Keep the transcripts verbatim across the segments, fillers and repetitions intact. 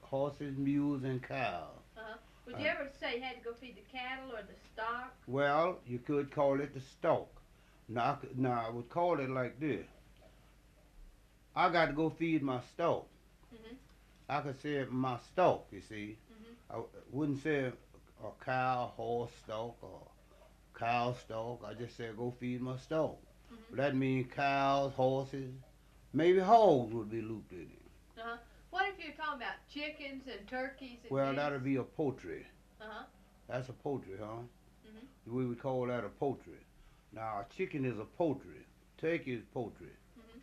horses, mules, and cows. Uh-huh. Would you Uh, ever say you had to go feed the cattle or the stock? well, you could call it the stock. Now, I could, now I would call it like this. I got to go feed my stock. Mhm. I could say my stock, you see. Mhm. I wouldn't say a cow, horse stock, or cow stock. I just said go feed my stock. Mhm. That means cows, horses, maybe hogs would be looped in it. Uh-huh. What if you're talking about chickens and turkeys and Well, geese? that'll be a poultry. Uh-huh. That's a poultry, huh? Mhm. We would call that a poultry. Now, a chicken is a poultry. Turkey is poultry. Mhm.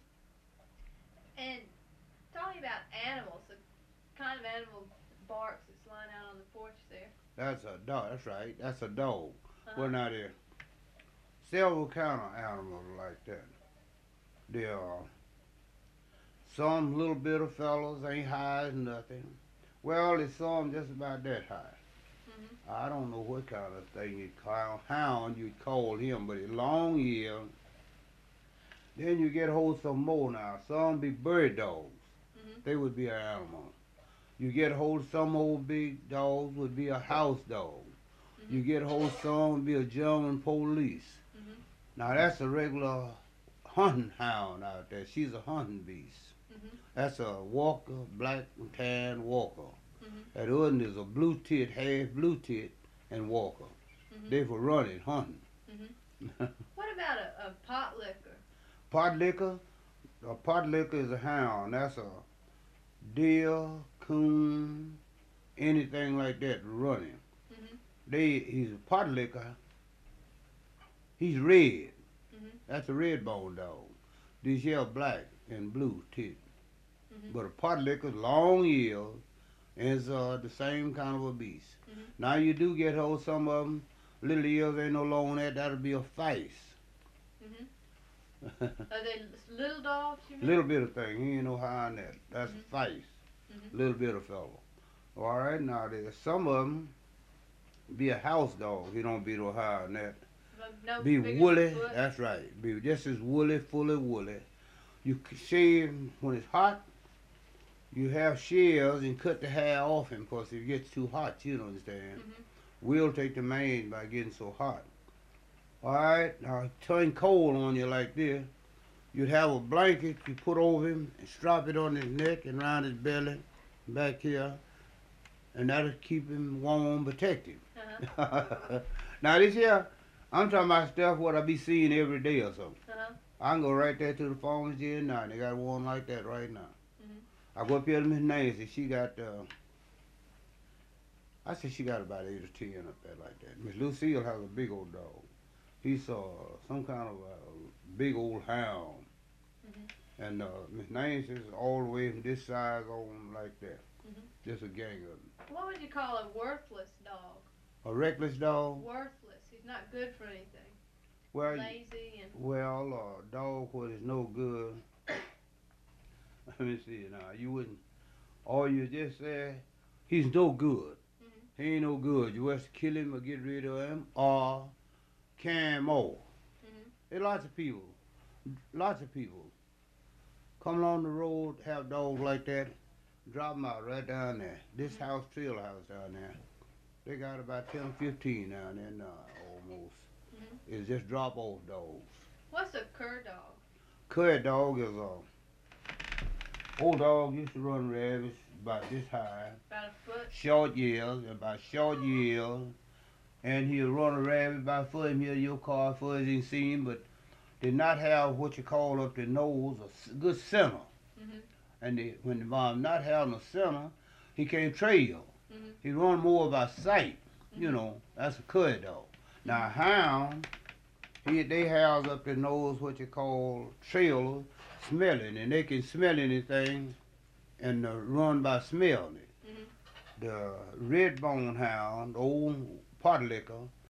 And talking about animals, the kind of animal that barks that's lying out on the porch there. That's a dog. That's right. That's a dog. Well, Uh-huh. now there several kind of animals like that. There are some little bit of fellows ain't high as nothing. Well, there's some just about that high. Mhm. I don't know what kind of thing you'd call hound you'd call him, but a long ear. Then you get hold of some more now. Some be bird dogs. Mhm. They would be an animal. You get hold of some old big dogs would be a house dog. Mhm. You get hold of some would be a German police. Mhm. Now that's a regular hunting hound out there. She's a hunting beast. Mhm. That's a walker, black and tan walker. Mhm. That other is a blue tit, half blue tit, and walker. Mhm. They for running, hunting. Mhm. What about a, a pot liquor? Pot liquor, a pot liquor is a hound. That's a deer, coon, anything like that running. Mhm. They he's a pot liquor. He's red. Mhm. That's a red bone dog. These here are black and blue tit. Mhm. But a pot liquor, long ears, is uh, the same kind of a beast. Mhm. Now you do get hold some of them. Little ears ain't no longer that. That'll be a face. Mhm. Are they l- little dogs? You mean? Little bit of thing. He ain't no higher than that. That's Mhm. a face. Mhm. Little bit of fellow. All right. Now there's some of them be a house dog. He don't be no higher than that. But no Be bigger than a woolly. foot. That's right. Be just as woolly, fully woolly. You c- shave him when it's hot. You have shears and cut the hair off him because if it gets too hot, you don't understand. Mhm. We'll take the mane by getting so hot. All right, now turn cold on you like this. You'd have a blanket you put over him and strap it on his neck and around his belly, back here, and that'll keep him warm, protect him. Uh-huh. Now this here, I'm talking about stuff what I be seeing every day or something. Uh-huh. I can go right there to the pharmacy and now they got one like that right now. Mhm. I go up here to Miss Nancy. She got, uh, I said she got about eight or ten up there like that. Miss Lucille has a big old dog. He's uh, some kind of a big old hound. Mhm. And uh, Miss Nancy's all the way from this size on like that. Mhm. Just a gang of them. What would you call a worthless dog? A reckless dog? Worthless. He's not good for anything. Well, Lazy and. well, a dog what is no good. Let me see now. You wouldn't, all you just said, he's no good. Mhm. He ain't no good. You just kill him or get rid of him or can more. Mhm. There's lots of people, lots of people come along the road, have dogs like that, drop them out right down there. This Mhm. house, trail house down there, they got about ten or fifteen down there now, almost. Mhm. It's just drop off dogs. What's a cur dog? Cur dog is a old dog used to run rabbits about this high, About a foot. short years, about short years, and he'll run a rabbit about foot him here your car for as he seen, but did not have what you call up the nose a s- good center. Mhm. And the, when the mom not having a center, he can't trail. Mhm. He run more by sight. You Mhm. know, that's a cud dog. Now a hound, he they have up their nose what you call trailers, smelling, and they can smell anything and uh, run by smelling it. Mhm. The red bone hound, old pot liquor,